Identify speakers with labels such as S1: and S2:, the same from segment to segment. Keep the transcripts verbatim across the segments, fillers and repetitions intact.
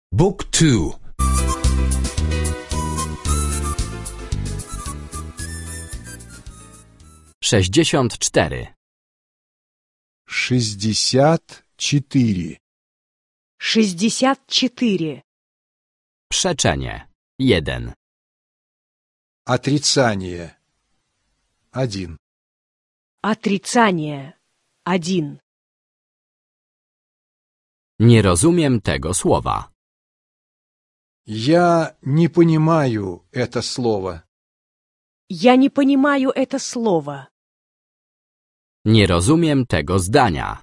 S1: Book two.
S2: sześćdziesiąt cztery.
S3: шестьдесят четыре.
S4: шестьдесят четыре.
S2: Przeczenie. jeden.
S3: Отрицание. Один.
S4: Отрицание. Один.
S2: Nie rozumiem tego słowa.
S3: Я не понимаю это слово.
S4: Я не понимаю это слово.
S2: Nie rozumiem tego zdania.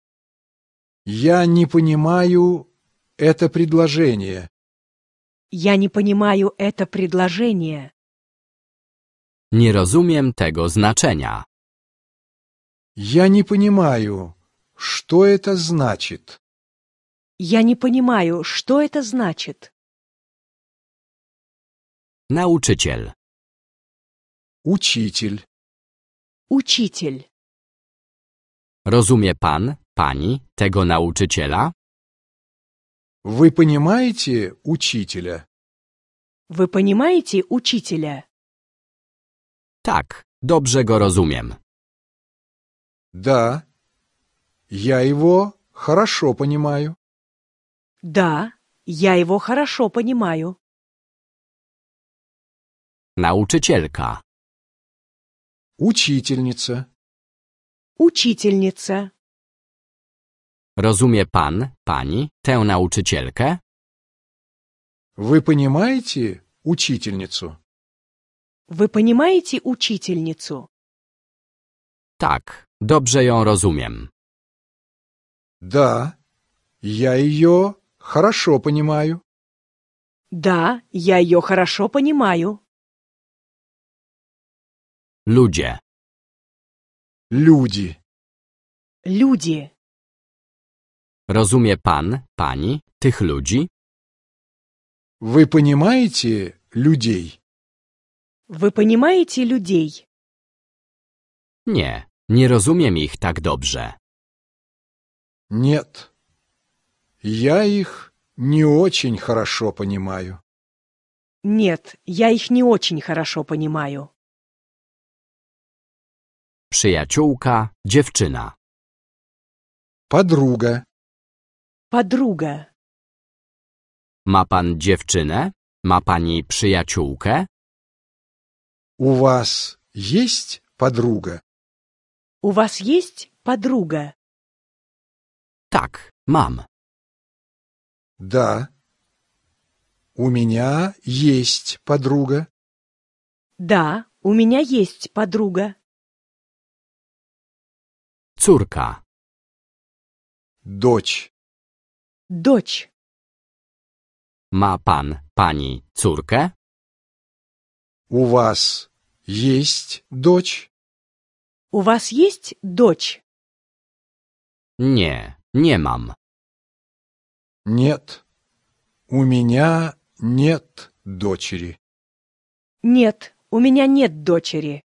S3: Я не понимаю это предложение.
S4: Я не понимаю это предложение.
S2: Nie rozumiem tego znaczenia.
S3: Я не понимаю, что это значит.
S4: Я не понимаю, что это значит.
S2: Nauczyciel.
S3: Учитель.
S4: Учитель.
S2: Rozumie pan, pani, tego nauczyciela?
S3: Вы понимаете учителя?
S4: Вы понимаете учителя?
S2: Tak, dobrze go rozumiem.
S3: Да. Я его хорошо понимаю.
S4: Да, я его хорошо понимаю.
S2: Nauczycielka.
S3: Учительница.
S4: Учительница.
S2: Rozumie pan, pani, tę nauczycielkę?
S3: Вы понимаете учительницу?
S4: Вы понимаете учительницу?
S2: Tak, dobrze ją rozumiem.
S3: Да. Я ее хорошо понимаю.
S4: Да, я ее хорошо понимаю.
S2: Ludzie.
S3: Люди.
S4: Люди.
S2: Rozumie pan, pani, tych ludzi?
S3: Вы понимаете людей?
S4: Вы понимаете людей?
S2: Nie, nie rozumiem ich tak dobrze.
S3: Нет. Я их не очень хорошо понимаю.
S4: Нет, я их не очень хорошо понимаю.
S2: Przyjaciółka, dziewczyna.
S3: Подруга.
S4: Подруга.
S2: Ma pan dziewczynę? Ma pani przyjaciółkę?
S3: У вас есть подруга?
S4: У вас есть подруга?
S2: Tak, mam.
S3: Да. У меня есть подруга.
S4: Да, у меня есть подруга.
S2: Córka.
S3: Дочь.
S4: Дочь.
S2: Ma pan, pani córkę?
S3: У вас есть дочь?
S4: У вас есть дочь?
S2: Nie, nie mam.
S3: Нет. У меня нет дочери.
S4: Нет, у меня нет дочери.